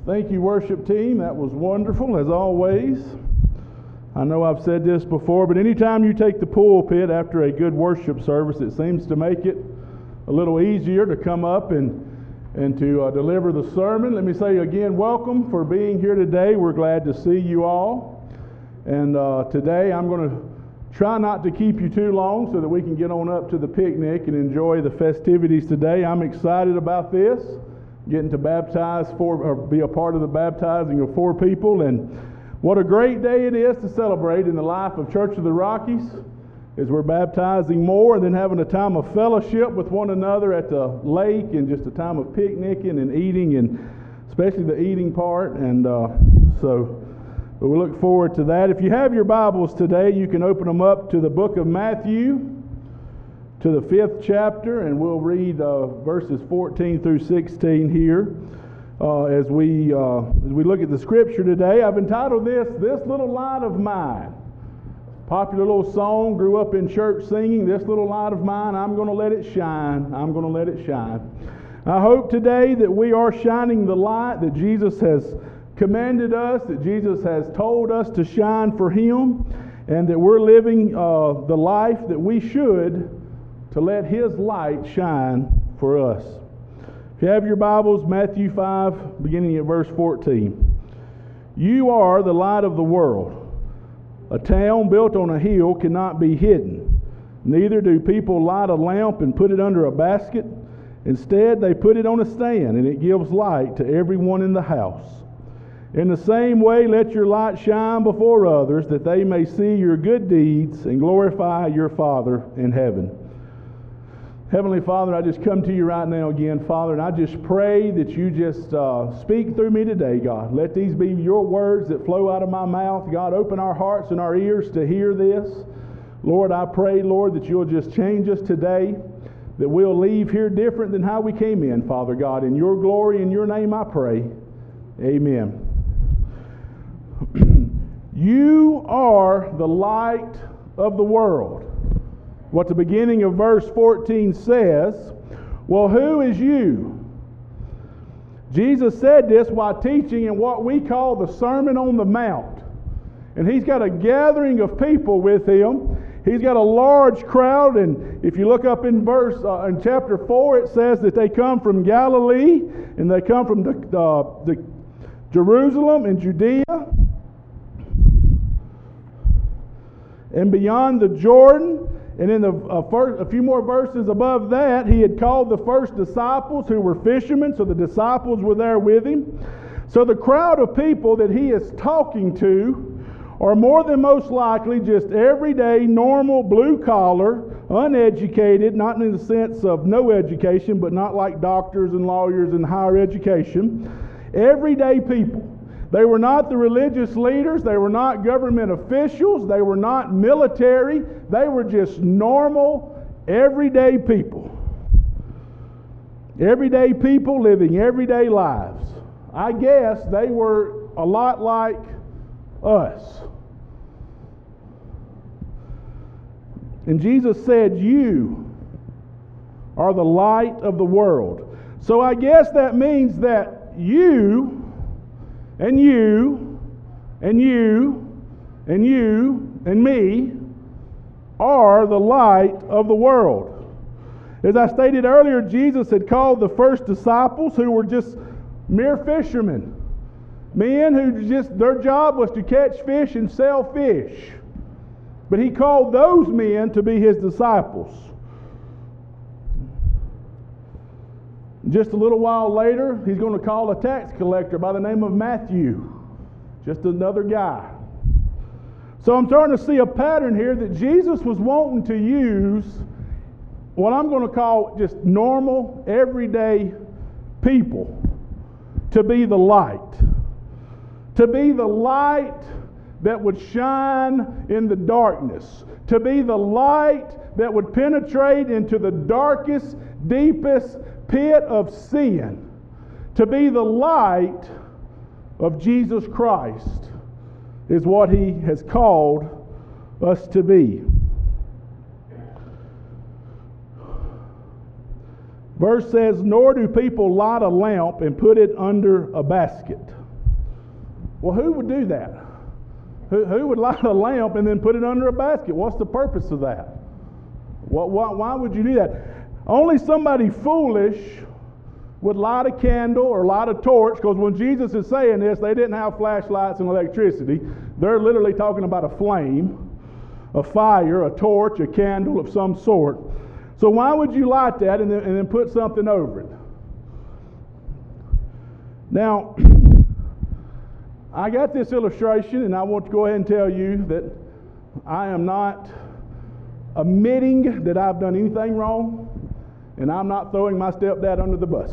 Thank you, worship team. That was wonderful, as always. I know I've said this before, but anytime you take the pulpit after a good worship service, it seems to make it a little easier to come up and to deliver the sermon. Let me say again, welcome for being here today. We're glad to see you all. And today I'm going to try not to keep you too long so that we can get on up to the picnic and enjoy the festivities today. I'm excited about this, getting to be a part of the baptizing of 4 people. And what a great day it is to celebrate in the life of Church of the Rockies, as we're baptizing more and then having a time of fellowship with one another at the lake, and just a time of picnicking and eating, and especially the eating part. And but we look forward to that. If you have your Bibles today, you can open them up to the book of Matthew, to the 5th chapter, and we'll read verses 14 through 16 here as we look at the scripture today. I've entitled this Little Light of Mine. Popular little song, grew up in church singing, this little light of mine, I'm going to let it shine, I'm going to let it shine. I hope today that we are shining the light that Jesus has commanded us, that Jesus has told us to shine for Him, and that we're living the life that we should to let His light shine for us. If you have your Bibles, Matthew 5, beginning at verse 14. You are the light of the world. A town built on a hill cannot be hidden. Neither do people light a lamp and put it under a basket. Instead, they put it on a stand, and it gives light to everyone in the house. In the same way, let your light shine before others, that they may see your good deeds and glorify your Father in heaven. Heavenly Father, I just come to you right now again, Father, and I just pray that you just speak through me today, God. Let these be your words that flow out of my mouth. God, open our hearts and our ears to hear this. Lord, I pray, Lord, that you'll just change us today, that we'll leave here different than how we came in, Father God. In your glory, in your name I pray. Amen. You are the light of the world. What the beginning of verse 14 says, well, who is you? Jesus said this while teaching in what we call the Sermon on the Mount. And he's got a gathering of people with him. He's got a large crowd, and if you look up in in chapter 4, it says that they come from Galilee, and they come from the Jerusalem and Judea, and beyond the Jordan. And in a few more verses above that, he had called the first disciples who were fishermen, so the disciples were there with him. So the crowd of people that he is talking to are more than most likely just everyday, normal, blue-collar, uneducated, not in the sense of no education, but not like doctors and lawyers and higher education, everyday people. They were not the religious leaders. They were not government officials. They were not military. They were just normal, everyday people. Everyday people living everyday lives. I guess they were a lot like us. And Jesus said, you are the light of the world. So I guess that means that you and you, and you, and you, and me are the light of the world. As I stated earlier, Jesus had called the first disciples, who were just mere fishermen. Men who their job was to catch fish and sell fish. But he called those men to be his disciples. Just a little while later, he's going to call a tax collector by the name of Matthew. Just another guy. So I'm starting to see a pattern here that Jesus was wanting to use what I'm going to call just normal, everyday people to be the light. To be the light that would shine in the darkness. To be the light that would penetrate into the darkest, deepest pit of sin, to be the light of Jesus Christ is what He has called us to be. Verse says, nor do people light a lamp and put it under a basket. Well, who would do that? Who would light a lamp and then put it under a basket? What's the purpose of that? Why would you do that? Only somebody foolish would light a candle or light a torch, because when Jesus is saying this, they didn't have flashlights and electricity. They're literally talking about a flame, a fire, a torch, a candle of some sort. So why would you light that and then put something over it? Now, I got this illustration, and I want to go ahead and tell you that I am not admitting that I've done anything wrong, and I'm not throwing my stepdad under the bus.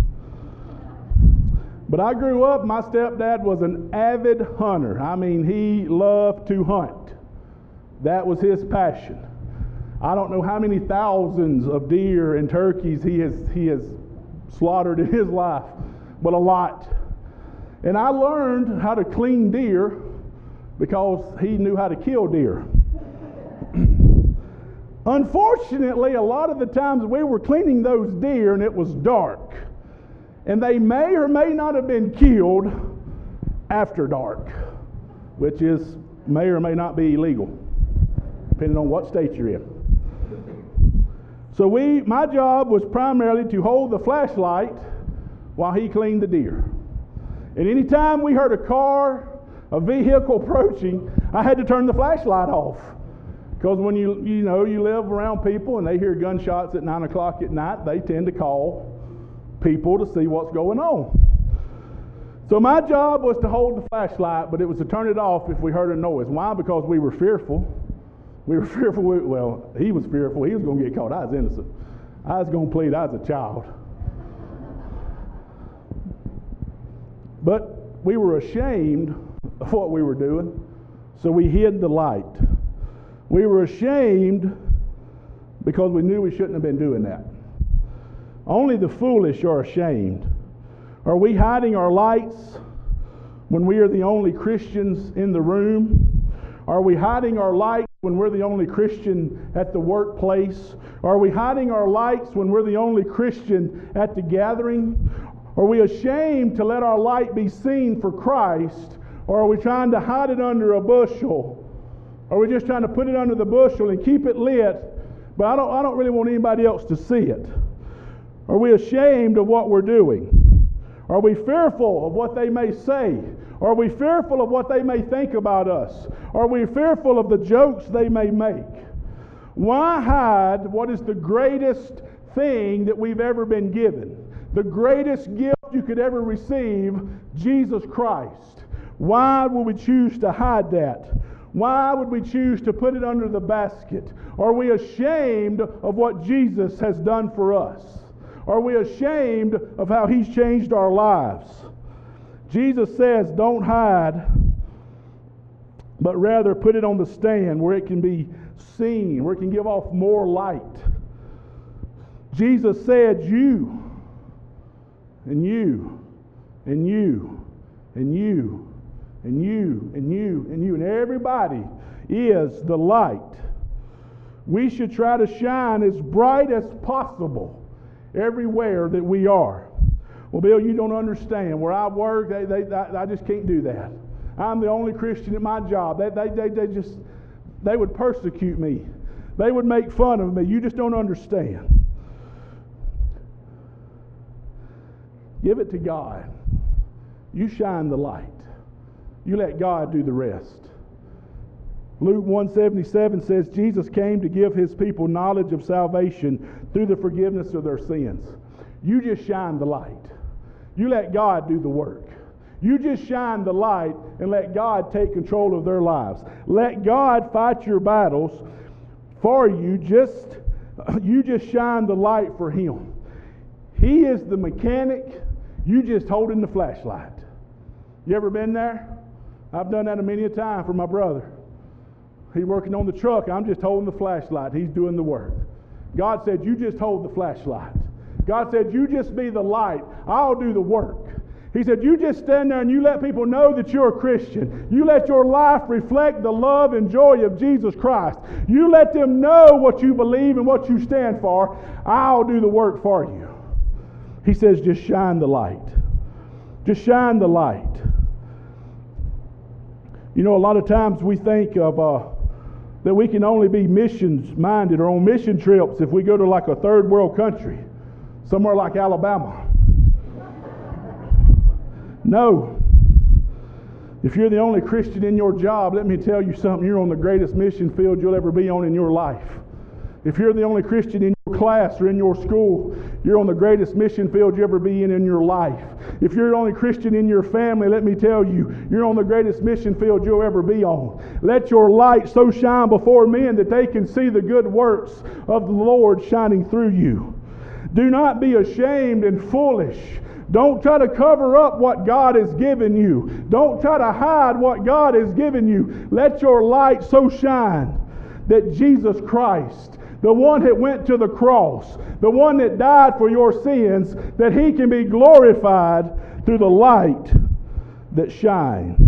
But I grew up, my stepdad was an avid hunter. I mean, he loved to hunt. That was his passion. I don't know how many thousands of deer and turkeys he has slaughtered in his life, but a lot. And I learned how to clean deer because he knew how to kill deer. Unfortunately, a lot of the times we were cleaning those deer and it was dark. And they may or may not have been killed after dark, which may or may not be illegal, depending on what state you're in. So my job was primarily to hold the flashlight while he cleaned the deer. And anytime we heard a car, a vehicle approaching, I had to turn the flashlight off. Because when you live around people and they hear gunshots at 9 o'clock at night, they tend to call people to see what's going on. So my job was to hold the flashlight, but it was to turn it off if we heard a noise. Why? Because we were fearful. We were fearful. He was fearful. He was going to get caught. I was innocent. I was going to plead. I was a child. But we were ashamed of what we were doing, so we hid the light. We were ashamed because we knew we shouldn't have been doing that. Only the foolish are ashamed. Are we hiding our lights when we are the only Christians in the room? Are we hiding our lights when we're the only Christian at the workplace? Are we hiding our lights when we're the only Christian at the gathering? Are we ashamed to let our light be seen for Christ? Or are we trying to hide it under a bushel? Are we just trying to put it under the bushel and keep it lit, but I don't really want anybody else to see it? Are we ashamed of what we're doing? Are we fearful of what they may say? Are we fearful of what they may think about us? Are we fearful of the jokes they may make? Why hide what is the greatest thing that we've ever been given? The greatest gift you could ever receive, Jesus Christ. Why would we choose to hide that? Why would we choose to put it under the basket? Are we ashamed of what Jesus has done for us? Are we ashamed of how He's changed our lives? Jesus says, don't hide, but rather put it on the stand where it can be seen, where it can give off more light. Jesus said, you, and you, and you, and you, and you, and you, and you, and everybody is the light. We should try to shine as bright as possible everywhere that we are. Well, Bill, you don't understand. Where I work, I just can't do that. I'm the only Christian at my job. They would persecute me. They would make fun of me. You just don't understand. Give it to God. You shine the light. You let God do the rest. Luke 1:77 says Jesus came to give His people knowledge of salvation through the forgiveness of their sins. You just shine the light. You let God do the work. You just shine the light and let God take control of their lives. Let God fight your battles for you. You just shine the light for Him. He is the mechanic. You just holding the flashlight. You ever been there? I've done that many a time for my brother. He's working on the truck. I'm just holding the flashlight. He's doing the work. God said, you just hold the flashlight. God said, you just be the light. I'll do the work. He said, you just stand there and you let people know that you're a Christian. You let your life reflect the love and joy of Jesus Christ. You let them know what you believe and what you stand for. I'll do the work for you. He says, just shine the light. Just shine the light. You know, a lot of times we think of that we can only be missions minded or on mission trips if we go to like a third world country, somewhere like Alabama. No. If you're the only Christian in your job, let me tell you something, you're on the greatest mission field you'll ever be on in your life. If you're the only Christian in your class or in your school, you're on the greatest mission field you'll ever be in your life. If you're the only Christian in your family, let me tell you, you're on the greatest mission field you'll ever be on. Let your light so shine before men that they can see the good works of the Lord shining through you. Do not be ashamed and foolish. Don't try to cover up what God has given you. Don't try to hide what God has given you. Let your light so shine that Jesus Christ, the one that went to the cross, the one that died for your sins, that He can be glorified through the light that shines.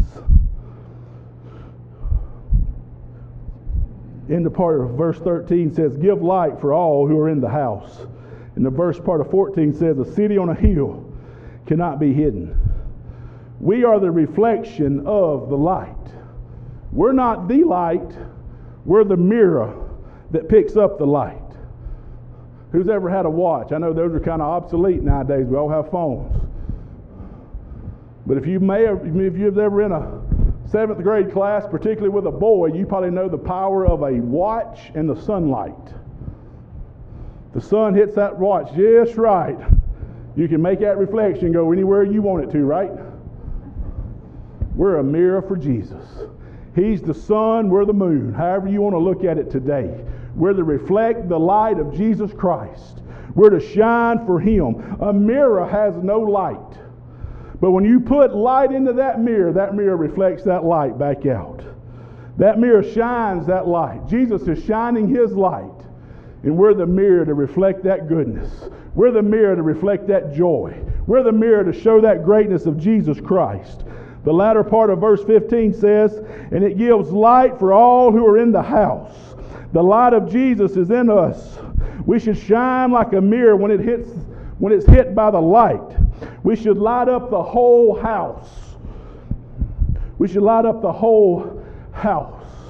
In the part of verse 13 says, give light for all who are in the house. And the verse part of 14 says, a city on a hill cannot be hidden. We are the reflection of the light. We're not the light, we're the mirror that picks up the light. Who's ever had a watch? I know those are kind of obsolete nowadays. We all have phones. But if you've ever in a 7th grade class, particularly with a boy, you probably know the power of a watch and the sunlight. The sun hits that watch just right. You can make that reflection go anywhere you want it to, right? We're a mirror for Jesus. He's the sun, we're the moon. However you want to look at it today. We're to reflect the light of Jesus Christ. We're to shine for Him. A mirror has no light. But when you put light into that mirror reflects that light back out. That mirror shines that light. Jesus is shining His light. And we're the mirror to reflect that goodness. We're the mirror to reflect that joy. We're the mirror to show that greatness of Jesus Christ. The latter part of verse 15 says, and it gives light for all who are in the house. The light of Jesus is in us. We should shine like a mirror when it's hit by the light. We should light up the whole house. We should light up the whole house.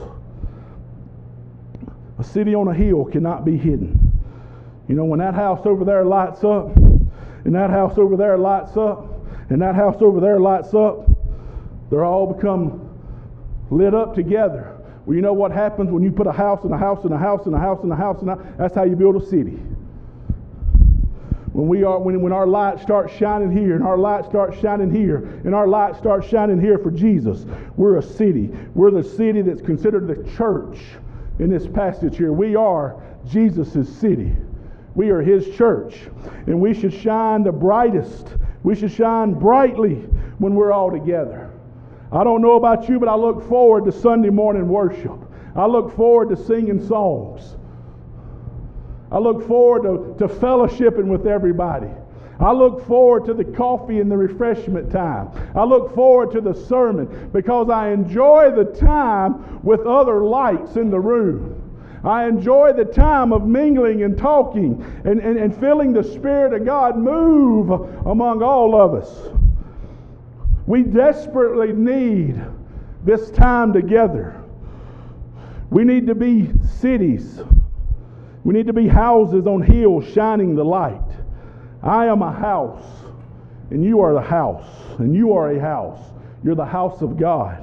A city on a hill cannot be hidden. You know, when that house over there lights up, and that house over there lights up, and that house over there lights up, they're all become lit up together. Well, you know what happens when you put a house and a house and a house and a house and a house and a house? That's how you build a city. When our light starts shining here, and our light starts shining here, and our light starts shining here for Jesus, we're a city. We're the city that's considered the church in this passage here. We are Jesus' city. We are His church. And we should shine the brightest. We should shine brightly when we're all together. I don't know about you, but I look forward to Sunday morning worship. I look forward to singing songs. I look forward to fellowshipping with everybody. I look forward to the coffee and the refreshment time. I look forward to the sermon because I enjoy the time with other lights in the room. I enjoy the time of mingling and talking and feeling the Spirit of God move among all of us. We desperately need this time together. We need to be cities. We need to be houses on hills shining the light. I am a house, and you are the house, and you are a house. You're the house of God.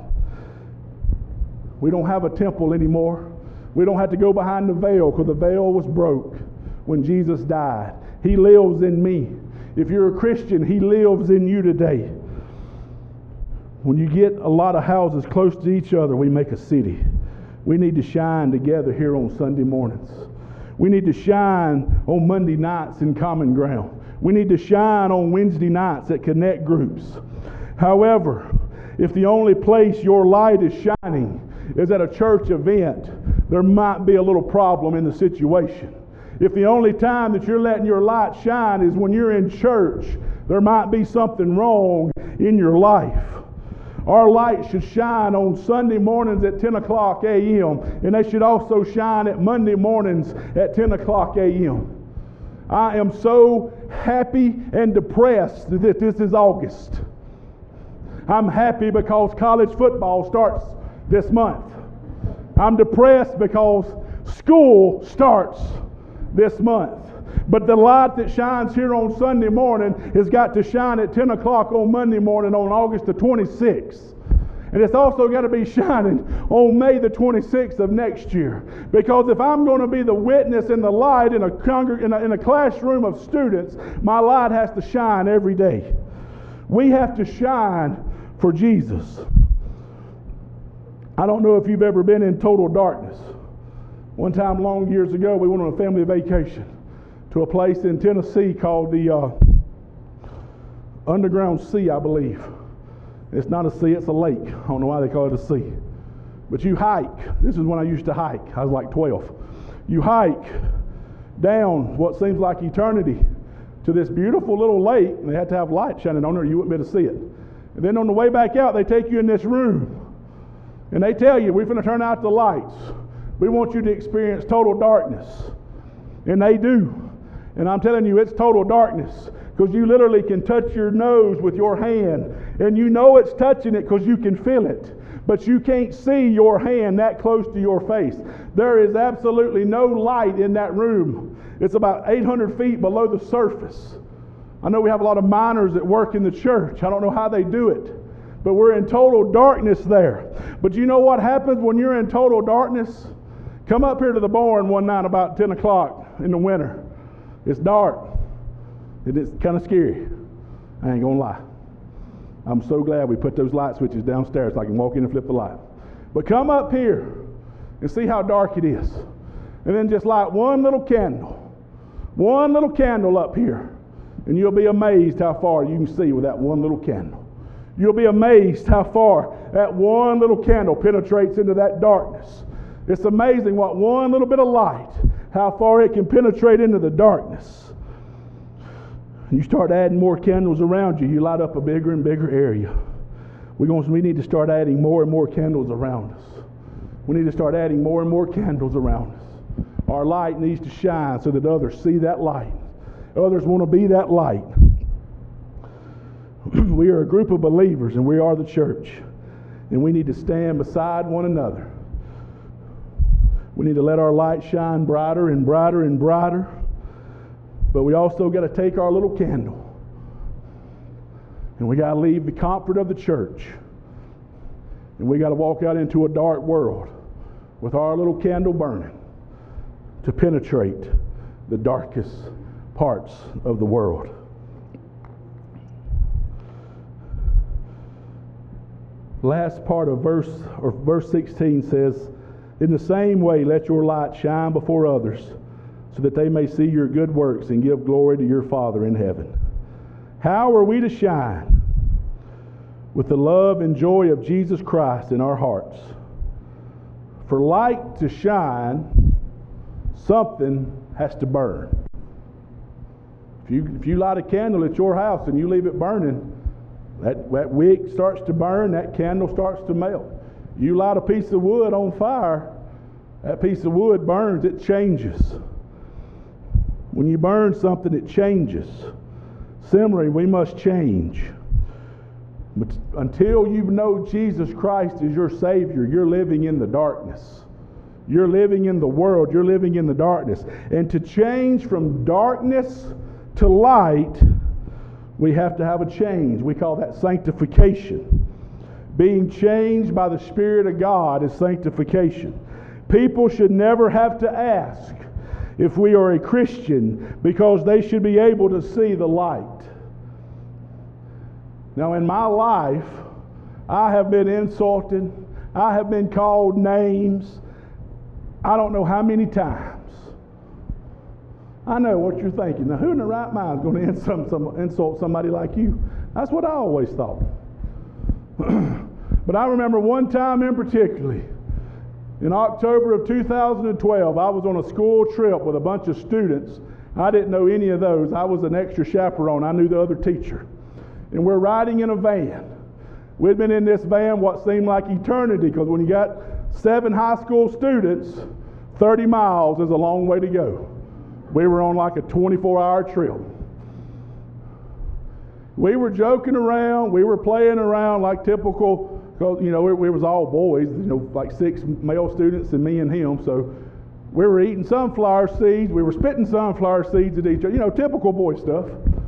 We don't have a temple anymore. We don't have to go behind the veil because the veil was broke when Jesus died. He lives in me. If you're a Christian, He lives in you today. When you get a lot of houses close to each other, we make a city. We need to shine together here on Sunday mornings. We need to shine on Monday nights in Common Ground. We need to shine on Wednesday nights at Connect groups. However, if the only place your light is shining is at a church event, there might be a little problem in the situation. If the only time that you're letting your light shine is when you're in church, there might be something wrong in your life. Our light should shine on Sunday mornings at 10 o'clock a.m. and they should also shine at Monday mornings at 10 o'clock a.m. I am so happy and depressed that this is August. I'm happy because college football starts this month. I'm depressed because school starts this month. But the light that shines here on Sunday morning has got to shine at 10 o'clock on Monday morning on August the 26th. And it's also got to be shining on May the 26th of next year. Because if I'm going to be the witness and the light in a classroom of students, my light has to shine every day. We have to shine for Jesus. I don't know if you've ever been in total darkness. One time long years ago, we went on a family vacation to a place in Tennessee called the Underground Sea, I believe. It's not a sea, it's a lake. I don't know why they call it a sea. But you hike. This is when I used to hike. I was like 12. You hike down what seems like eternity to this beautiful little lake, and they had to have light shining on it or you wouldn't be able to see it. And then on the way back out, they take you in this room, and they tell you, we're going to turn out the lights. We want you to experience total darkness. And they do. And I'm telling you, it's total darkness. Because you literally can touch your nose with your hand. And you know it's touching it because you can feel it. But you can't see your hand that close to your face. There is absolutely no light in that room. It's about 800 feet below the surface. I know we have a lot of miners that work in the church. I don't know how they do it. But we're in total darkness there. But you know what happens when you're in total darkness? Come up here to the barn one night about 10 o'clock in the winter. It's dark. And it's kind of scary. I ain't going to lie. I'm so glad we put those light switches downstairs so I can walk in and flip the light. But come up here and see how dark it is. And then just light one little candle. One little candle up here. And you'll be amazed how far you can see with that one little candle. You'll be amazed how far that one little candle penetrates into that darkness. It's amazing what one little bit of light, how far it can penetrate into the darkness. And you start adding more candles around you, you light up a bigger and bigger area. We need to start adding more and more candles around us. We need to start adding more and more candles around us. Our light needs to shine so that others see that light. Others want to be that light. We are a group of believers and we are the church. And we need to stand beside one another. We need to let our light shine brighter and brighter and brighter. But we also got to take our little candle. And we got to leave the comfort of the church. And we got to walk out into a dark world with our little candle burning to penetrate the darkest parts of the world. Last part of verse 16 says, in the same way, let your light shine before others, so that they may see your good works and give glory to your Father in heaven. How are we to shine? With the love and joy of Jesus Christ in our hearts. For light to shine, something has to burn. If you light a candle at your house and you leave it burning, that wick starts to burn, that candle starts to melt. You light a piece of wood on fire, that piece of wood burns, it changes. When you burn something, it changes. Similarly, we must change. But until you know Jesus Christ is your Savior, you're living in the darkness. You're living in the world. You're living in the darkness. And to change from darkness to light, we have to have a change. We call that sanctification. Being changed by the Spirit of God is sanctification. People should never have to ask if we are a Christian, because they should be able to see the light. Now, in my life, I have been insulted. I have been called names. I don't know how many times. I know what you're thinking. Now, who in the right mind is going to insult somebody like you? That's what I always thought. But I remember one time in particular, in October of 2012, I was on a school trip with a bunch of students. I didn't know any of those. I was an extra chaperone. I knew the other teacher. And we're riding in a van. We'd been in this van what seemed like eternity, because when you got 7 high school students, 30 miles is a long way to go. We were on like a 24-hour trip. We were joking around. We were playing around like typical, Because, we was all boys, like 6 male students and me and him. So we were eating sunflower seeds. We were spitting sunflower seeds at each other. Typical boy stuff.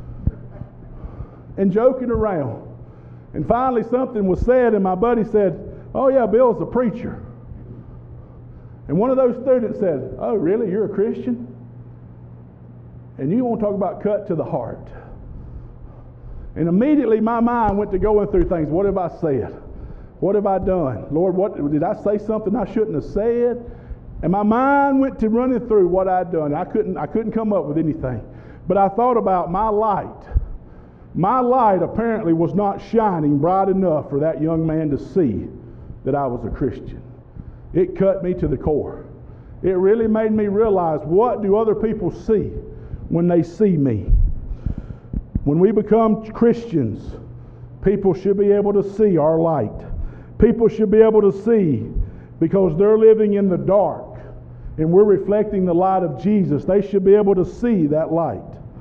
And joking around. And finally something was said, and my buddy said, "Oh yeah, Bill's a preacher." And one of those students said, "Oh really, you're a Christian?" And you want to talk about cut to the heart. And immediately my mind went to going through things. What have I said? What have I done? Lord, what did I say something I shouldn't have said? And my mind went to running through what I'd done. I couldn't come up with anything. But I thought about my light. My light apparently was not shining bright enough for that young man to see that I was a Christian. It cut me to the core. It really made me realize, what do other people see when they see me? When we become Christians, people should be able to see our light. People should be able to see, because they're living in the dark and we're reflecting the light of Jesus. They should be able to see that light.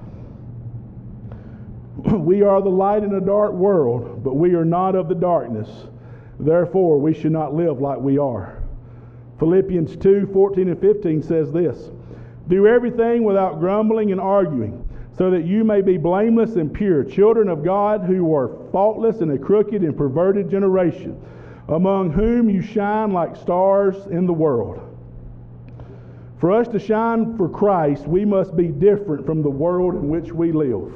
We are the light in a dark world, but we are not of the darkness. Therefore, we should not live like we are. Philippians 2:14 and 15 says this: "Do everything without grumbling and arguing, so that you may be blameless and pure, children of God who are faultless in a crooked and perverted generation, among whom you shine like stars in the world." For us to shine for Christ, we must be different from the world in which we live.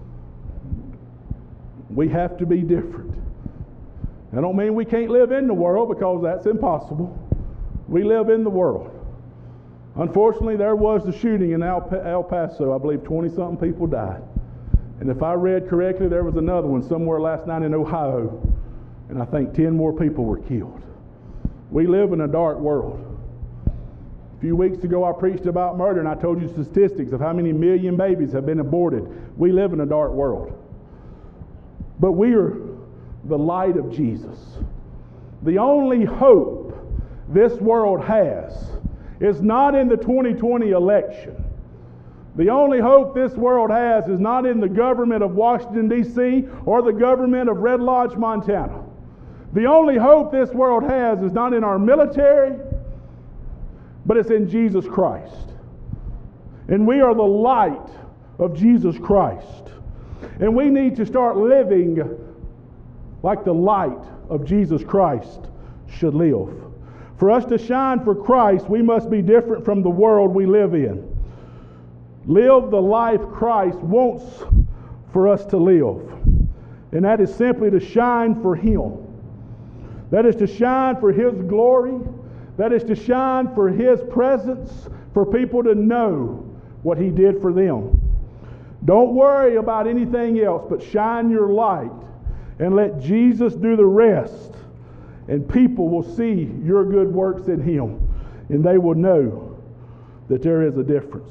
We have to be different. I don't mean we can't live in the world, because that's impossible. We live in the world. Unfortunately, there was the shooting in El Paso. I believe 20-something people died. And if I read correctly, there was another one somewhere last night in Ohio. And I think 10 more people were killed. We live in a dark world. A few weeks ago, I preached about murder, and I told you statistics of how many million babies have been aborted. We live in a dark world. But we are the light of Jesus. The only hope this world has is not in the 2020 election. The only hope this world has is not in the government of Washington, D.C. or the government of Red Lodge, Montana. The only hope this world has is not in our military, but it's in Jesus Christ. And we are the light of Jesus Christ. And we need to start living like the light of Jesus Christ should live. For us to shine for Christ, we must be different from the world we live in. Live the life Christ wants for us to live. And that is simply to shine for Him. That is to shine for His glory. That is to shine for His presence, for people to know what He did for them. Don't worry about anything else, but shine your light and let Jesus do the rest. And people will see your good works in Him, and they will know that there is a difference.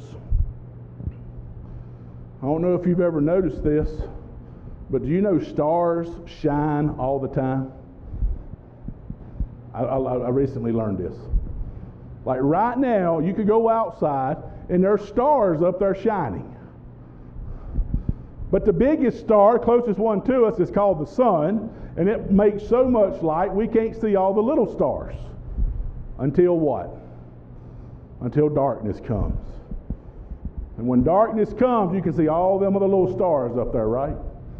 I don't know if you've ever noticed this, but do you know stars shine all the time? I recently learned this. Like right now, you could go outside and there's stars up there shining. But the biggest star, closest one to us, is called the sun, and it makes so much light we can't see all the little stars. Until what? Until darkness comes. And when darkness comes, you can see all them other little stars up there, right?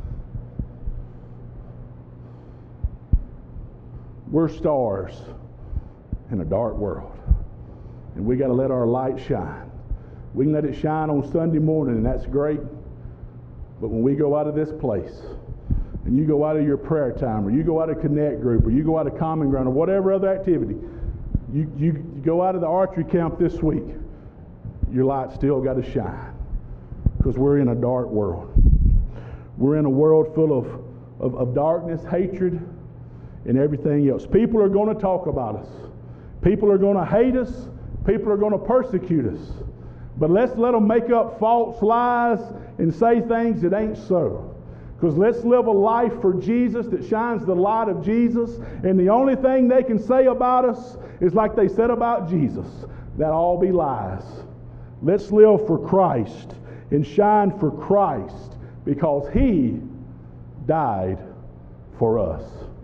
We're stars in a dark world. And we got to let our light shine. We can let it shine on Sunday morning, and that's great. But when we go out of this place, and you go out of your prayer time, or you go out of Connect Group, or you go out of Common Ground, or whatever other activity, you go out of the archery camp this week, your light still got to shine. Because we're in a dark world. We're in a world full of darkness, hatred, and everything else. People are going to talk about us. People are going to hate us. People are going to persecute us. But let's let them make up false lies and say things that ain't so. Because let's live a life for Jesus that shines the light of Jesus. And the only thing they can say about us is like they said about Jesus. That all be lies. Let's live for Christ and shine for Christ, because He died for us.